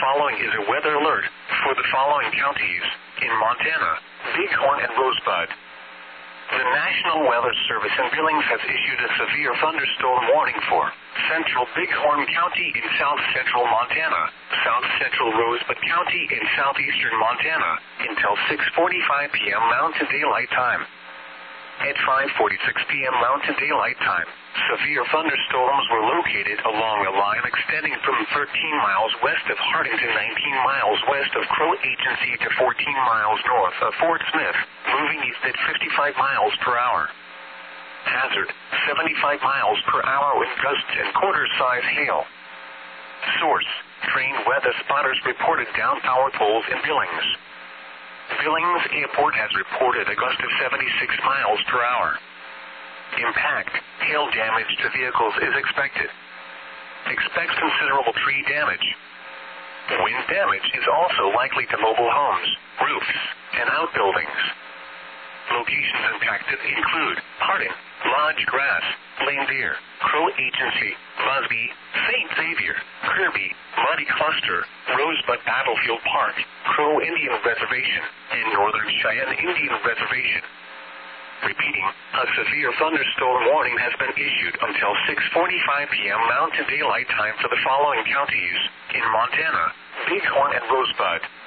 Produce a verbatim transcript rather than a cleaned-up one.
following is a weather alert for the following counties in Montana: Bighorn and Rosebud. The National Weather Service in Billings has issued a severe thunderstorm warning for central Bighorn County in south central Montana, south central Rosebud County in southeastern Montana, until six forty-five p.m. Mountain Daylight Time. At five forty-six p.m. Mountain Daylight Time, severe thunderstorms were located along a line extending from thirteen miles west of Hartington, nineteen miles west of Crow Agency to fourteen miles north of Fort Smith, moving east at fifty-five miles per hour. Hazard, seventy-five miles per hour with gusts and quarter-size hail. Source, train weather spotters reported down power poles in Billings. Billings Airport has reported a gust of seventy-six miles per hour. Impact, hail damage to vehicles is expected. Expect considerable tree damage. Wind damage is also likely to mobile homes, roofs, and outbuildings. Locations impacted include Harding, Lodge Grass, Lane Deer, Crow Agency, Busby, Saint Xavier, Kirby, Muddy Cluster, Rosebud Battlefield Park, Crow Indian Reservation, and Northern Cheyenne Indian Reservation. Repeating, a severe thunderstorm warning has been issued until six forty-five p.m. Mountain Daylight Time for the following counties in Montana: Bighorn and Rosebud.